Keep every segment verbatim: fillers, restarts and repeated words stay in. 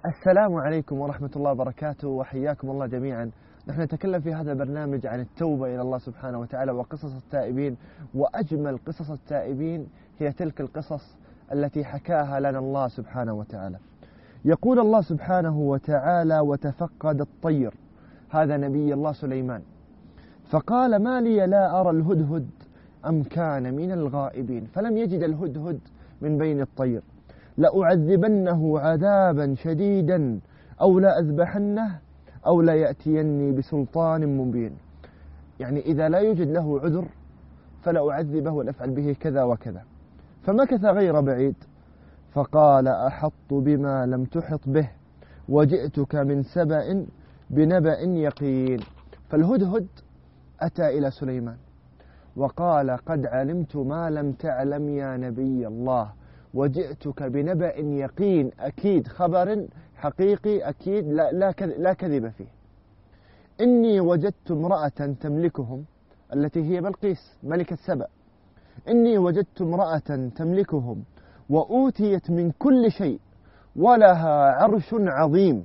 السلام عليكم ورحمة الله وبركاته، وحياكم الله جميعا. نحن نتكلم في هذا البرنامج عن التوبة إلى الله سبحانه وتعالى وقصص التائبين، وأجمل قصص التائبين هي تلك القصص التي حكاها لنا الله سبحانه وتعالى. يقول الله سبحانه وتعالى: وتفقد الطير، هذا نبي الله سليمان، فقال: ما لي لا أرى الهدهد أم كان من الغائبين، فلم يجد الهدهد من بين الطير، لأعذبنه عذابا شديدا أو لأذبحنه أو ليأتيني بسلطان مبين. يعني إذا لا يوجد له عذر فلأعذبه ولأفعل به كذا وكذا. فمكث غير بعيد فقال: أحط بما لم تحط به وجئتك من سبأ بنبأ يقين. فالهدهد أتى إلى سليمان وقال: قد علمت ما لم تعلم يا نبي الله، وجئتك بنبأ يقين، أكيد خبر حقيقي أكيد لا, لا, لا كذب فيه. إني وجدت امرأة تملكهم، التي هي بلقيس ملكة سبأ، إني وجدت امرأة تملكهم وأوتيت من كل شيء ولها عرش عظيم،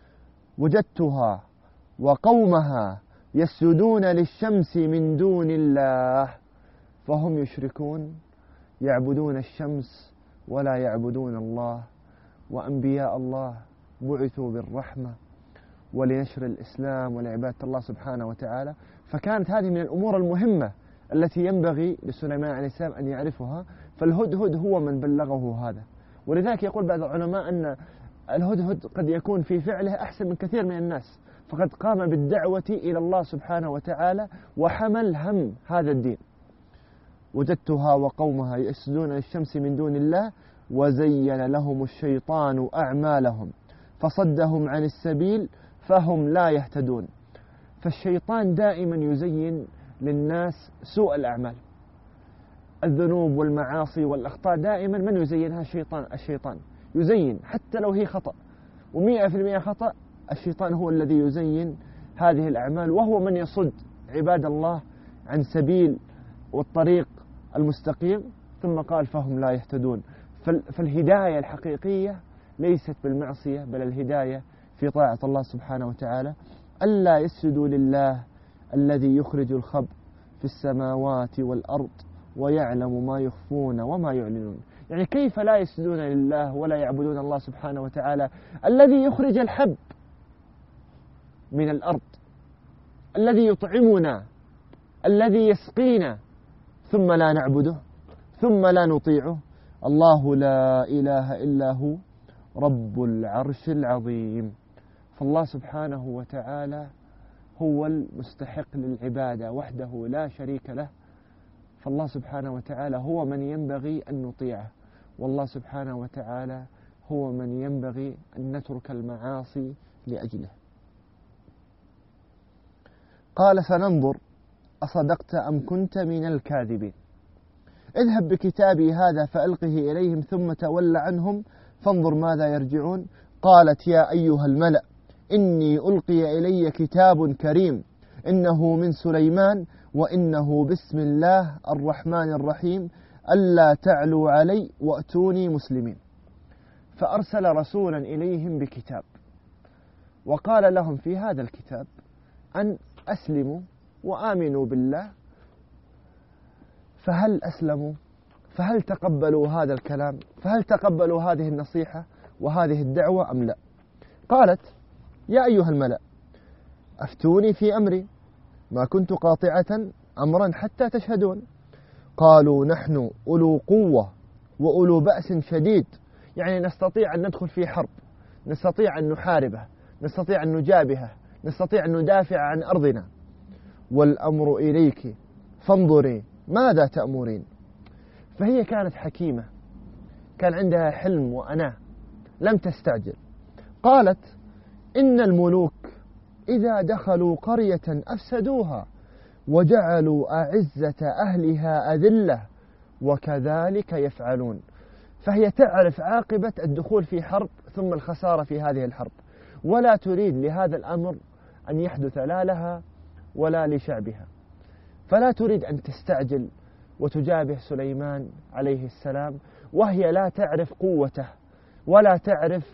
وجدتها وقومها يسجدون للشمس من دون الله فهم يشركون، يعبدون الشمس ولا يعبدون الله، وأنبياء الله بعثوا بالرحمة ولنشر الإسلام ولعبادة الله سبحانه وتعالى. فكانت هذه من الأمور المهمة التي ينبغي لسليمان عليه السلام أن يعرفها، فالهدهد هو من بلغه هذا. ولذلك يقول بعض العلماء أن الهدهد قد يكون في فعله أحسن من كثير من الناس، فقد قام بالدعوة إلى الله سبحانه وتعالى وحمل هم هذا الدين. وجدتها وقومها يسجدون للشمس من دون الله وزين لهم الشيطان أعمالهم فصدهم عن السبيل فهم لا يهتدون. فالشيطان دائما يزين للناس سوء الأعمال، الذنوب والمعاصي والأخطاء، دائما من يزينها؟ الشيطان. الشيطان يزين حتى لو هي خطأ ومئة في المئة خطأ، الشيطان هو الذي يزين هذه الأعمال، وهو من يصد عباد الله عن سبيل والطريق المستقيم. ثم قال: فهم لا يهتدون. فالهداية الحقيقية ليست بالمعصية، بل الهداية في طاعة الله سبحانه وتعالى. ألا يسجدوا لله الذي يخرج الخبء في السماوات والأرض ويعلم ما يخفون وما يعلنون. يعني كيف لا يسجدون لله ولا يعبدون الله سبحانه وتعالى الذي يخرج الحب من الأرض، الذي يطعمنا، الذي يسقينا، ثم لا نعبده، ثم لا نطيعه؟ الله لا إله إلا هو رب العرش العظيم. فالله سبحانه وتعالى هو المستحق للعبادة وحده لا شريك له، فالله سبحانه وتعالى هو من ينبغي أن نطيعه، والله سبحانه وتعالى هو من ينبغي أن نترك المعاصي لأجله. قال: فننظر أصدقت أم كنت من الكاذبين، اذهب بكتابي هذا فألقه إليهم ثم تول عنهم فانظر ماذا يرجعون. قالت: يا أيها الملأ إني ألقي إلي كتاب كريم إنه من سليمان وإنه بسم الله الرحمن الرحيم ألا تعلوا علي وأتوني مسلمين. فأرسل رسولا إليهم بكتاب وقال لهم في هذا الكتاب أن أسلموا وآمنوا بالله. فهل أسلموا؟ فهل تقبلوا هذا الكلام؟ فهل تقبلوا هذه النصيحة وهذه الدعوة أم لا؟ قالت: يا أيها الملأ أفتوني في أمري ما كنت قاطعة أمرا حتى تشهدون. قالوا: نحن أولو قوة وأولو بأس شديد، يعني نستطيع أن ندخل في حرب، نستطيع أن نحاربه، نستطيع أن نجابهه، نستطيع أن ندافع عن أرضنا. والأمر إليك فانظري ماذا تأمرين. فهي كانت حكيمة، كان عندها حلم وأناة، لم تستعجل. قالت: إن الملوك إذا دخلوا قرية أفسدوها وجعلوا أعزة أهلها أذلة وكذلك يفعلون. فهي تعرف عاقبة الدخول في حرب ثم الخسارة في هذه الحرب، ولا تريد لهذا الأمر أن يحدث لا لها ولا لشعبها، فلا تريد أن تستعجل وتجابه سليمان عليه السلام وهي لا تعرف قوته ولا تعرف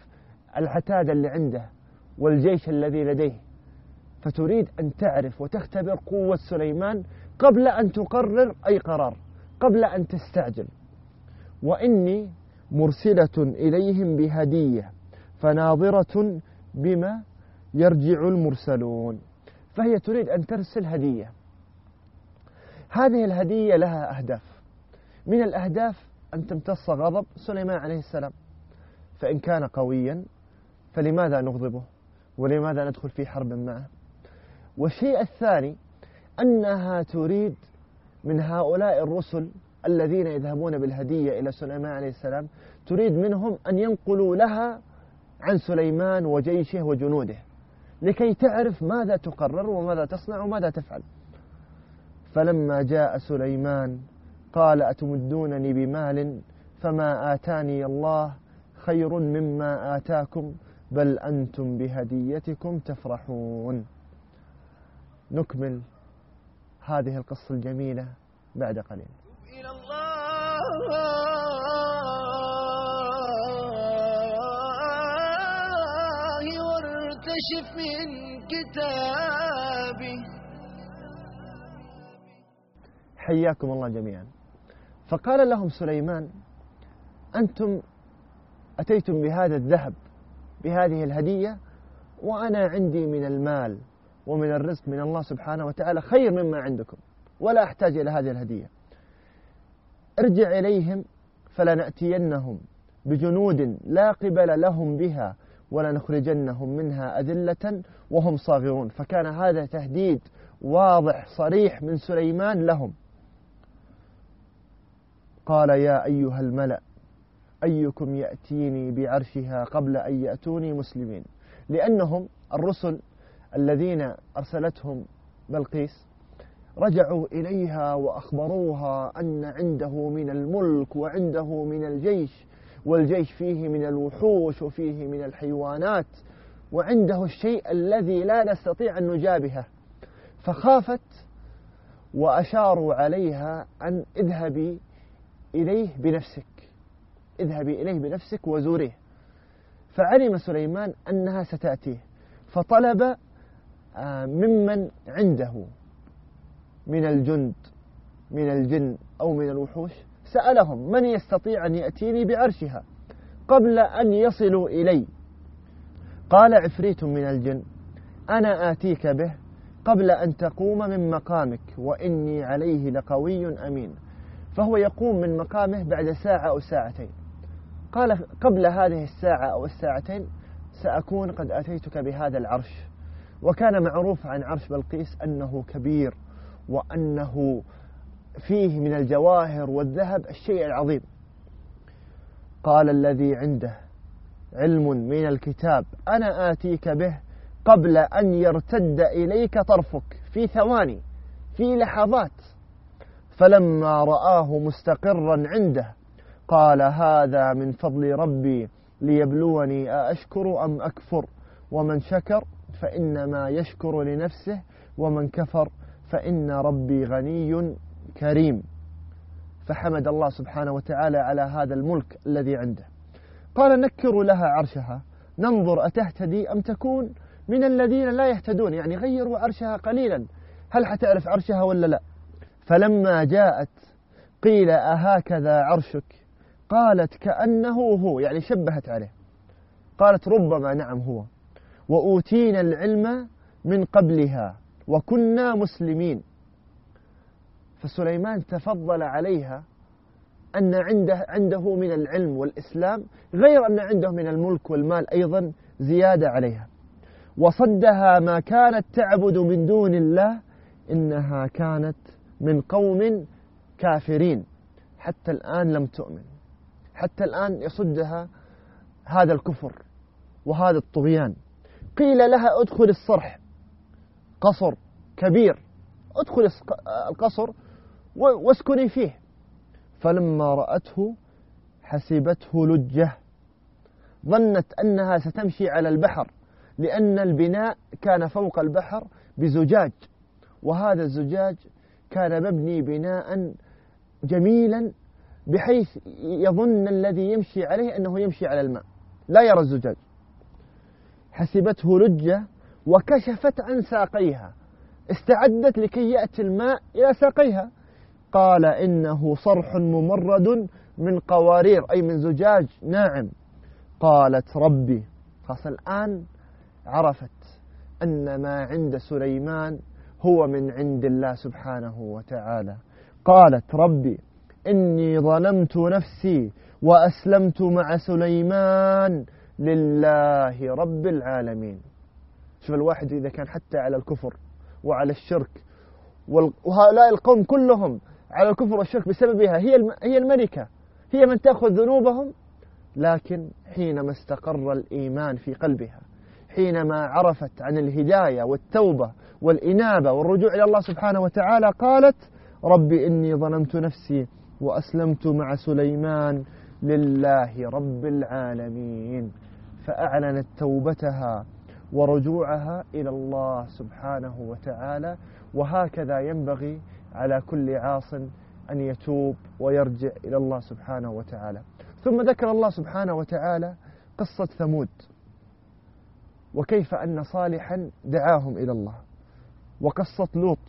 العتاد اللي عنده والجيش الذي لديه، فتريد أن تعرف وتختبر قوة سليمان قبل أن تقرر أي قرار، قبل أن تستعجل. وإني مرسلة إليهم بهدية فناظرة بما يرجع المرسلون. فهي تريد أن ترسل هدية. هذه الهدية لها أهداف، من الأهداف أن تمتص غضب سليمان عليه السلام، فإن كان قويا فلماذا نغضبه ولماذا ندخل في حرب معه. والشيء الثاني أنها تريد من هؤلاء الرسل الذين يذهبون بالهدية إلى سليمان عليه السلام، تريد منهم أن ينقلوا لها عن سليمان وجيشه وجنوده، لكي تعرف ماذا تقرر وماذا تصنع وماذا تفعل. فلما جاء سليمان قال أتمدونني بمال فما آتاني الله خير مما آتاكم بل أنتم بهديتكم تفرحون. نكمل هذه القصة الجميلة بعد قليل. إلى الله وارتشف من كتابي. حياكم الله جميعا. فقال لهم سليمان أنتم أتيتم بهذا الذهب بهذه الهدية، وأنا عندي من المال ومن الرزق من الله سبحانه وتعالى خير مما عندكم، ولا أحتاج إلى هذه الهدية. ارجع إليهم فلنأتينهم بجنود لا قبل لهم بها ولنخرجنهم منها أذلة وهم صاغرون. فكان هذا تهديد واضح صريح من سليمان لهم. قال يا أيها الملأ أيكم يأتيني بعرشها قبل أن يأتوني مسلمين. لأنهم الرسل الذين أرسلتهم بلقيس رجعوا إليها وأخبروها أن عنده من الملك وعنده من الجيش، والجيش فيه من الوحوش وفيه من الحيوانات، وعنده الشيء الذي لا نستطيع أن نجابهه. فخافت وأشاروا عليها أن اذهبي إليه بنفسك، اذهبي إليه بنفسك وزوريه. فعلم سليمان أنها ستأتيه، فطلب ممن عنده من الجند من الجن أو من الوحوش، سألهم من يستطيع أن يأتيني بعرشها قبل أن يصلوا إلي. قال عفريت من الجن أنا آتيك به قبل أن تقوم من مقامك وإني عليه لقوي أمين. فهو يقوم من مقامه بعد ساعة أو ساعتين. قال قبل هذه الساعة أو الساعتين سأكون قد أتيتك بهذا العرش. وكان معروف عن عرش بلقيس أنه كبير وأنه فيه من الجواهر والذهب الشيء العظيم. قال الذي عنده علم من الكتاب أنا آتيك به قبل أن يرتد إليك طرفك، في ثواني في لحظات. فلما رآه مستقرا عنده قال هذا من فضل ربي ليبلوني أأشكر أم أكفر ومن شكر فإنما يشكر لنفسه ومن كفر فإن ربي غني كريم. فحمد الله سبحانه وتعالى على هذا الملك الذي عنده. قال نكروا لها عرشها ننظر أتهتدي أم تكون من الذين لا يهتدون، يعني غيروا عرشها قليلا، هل حتعرف عرشها ولا لا. فلما جاءت قيل أهكذا عرشك قالت كأنه هو، يعني شبهت عليه، قالت ربما نعم هو، وأوتينا العلم من قبلها وكنا مسلمين. فسليمان تفضل عليها أن عنده, عنده من العلم والإسلام غير أن عنده من الملك والمال أيضا زيادة عليها. وصدها ما كانت تعبد من دون الله إنها كانت من قوم كافرين. حتى الآن لم تؤمن، حتى الآن يصدها هذا الكفر وهذا الطغيان. قيل لها ادخل الصرح، قصر كبير، ادخل القصر واسكني فيه. فلما رأته حسبته لجة، ظنت أنها ستمشي على البحر، لأن البناء كان فوق البحر بزجاج، وهذا الزجاج كان مبني بناء جميلا بحيث يظن الذي يمشي عليه أنه يمشي على الماء، لا يرى الزجاج. حسبته لجة وكشفت عن ساقيها، استعدت لكي يأتي الماء إلى ساقيها. قال إنه صرح ممرد من قوارير، أي من زجاج ناعم. قالت ربي، خاص الآن عرفت أن ما عند سليمان هو من عند الله سبحانه وتعالى. قالت ربي إني ظلمت نفسي وأسلمت مع سليمان لله رب العالمين. شوف الواحد إذا كان حتى على الكفر وعلى الشرك، وهؤلاء القوم كلهم على الكفر والشرك بسببها، هي هي الملكة، هي من تأخذ ذنوبهم، لكن حينما استقر الإيمان في قلبها، حينما عرفت عن الهداية والتوبة والإنابة والرجوع إلى الله سبحانه وتعالى، قالت ربي إني ظلمت نفسي وأسلمت مع سليمان لله رب العالمين. فأعلنت توبتها ورجوعها إلى الله سبحانه وتعالى. وهكذا ينبغي على كل عاص أن يتوب ويرجع إلى الله سبحانه وتعالى. ثم ذكر الله سبحانه وتعالى قصة ثمود، وكيف أن صالحا دعاهم إلى الله، وقصة لوط،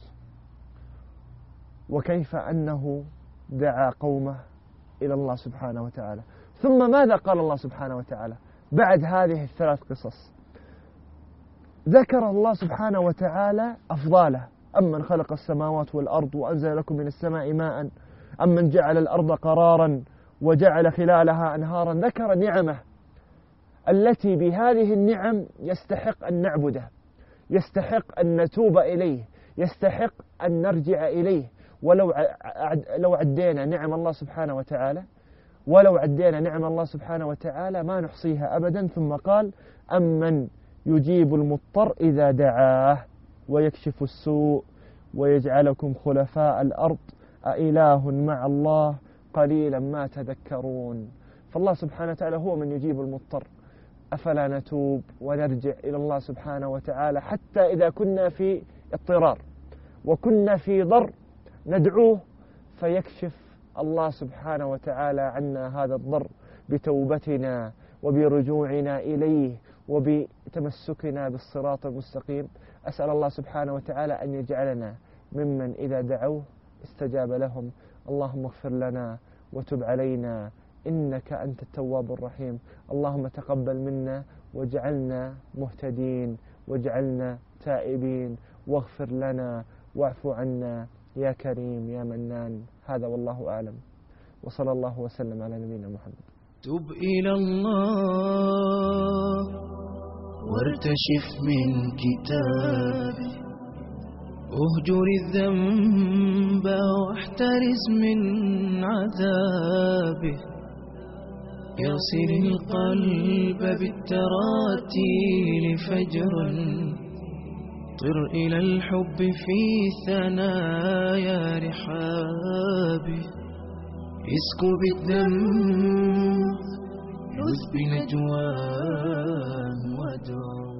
وكيف أنه دعا قومه إلى الله سبحانه وتعالى. ثم ماذا قال الله سبحانه وتعالى بعد هذه الثلاث قصص؟ ذكر الله سبحانه وتعالى أفضاله: أمن خلق السماوات والأرض وأنزل لكم من السماء ماء، أمن جعل الأرض قرارا وجعل خلالها أنهارا. ذكر نعمه التي بهذه النعم يستحق أن نعبده، يستحق أن نتوب إليه، يستحق أن نرجع إليه. ولو لو عدينا نعم الله سبحانه وتعالى ولو عدينا نعم الله سبحانه وتعالى ما نحصيها أبدا. ثم قال: أمن يجيب المضطر إذا دعاه ويكشف السوء ويجعلكم خلفاء الأرض أإله مع الله قليلا ما تذكرون. فالله سبحانه وتعالى هو من يجيب المضطر. أفلا نتوب ونرجع إلى الله سبحانه وتعالى حتى إذا كنا في اضطرار وكنا في ضر ندعوه فيكشف الله سبحانه وتعالى عنا هذا الضر بتوبتنا وبرجوعنا إليه وبتمسكنا بالصراط المستقيم. أسأل الله سبحانه وتعالى أن يجعلنا ممن إذا دعوه استجاب لهم. اللهم اغفر لنا وتب علينا إنك أنت التواب الرحيم. اللهم تقبل منا واجعلنا مهتدين واجعلنا تائبين، واغفر لنا واعف عنا يا كريم يا منان. هذا والله أعلم، وصلى الله وسلم على نبينا محمد. تب إلى الله وارتشف من كتابه، اهجر الذنب واحترز من عذابه، يغسل القلب بالتراتيل فجرا، طر إلى الحب في ثنايا رحابه، اسكب الذنب لذ بنجواه وادعو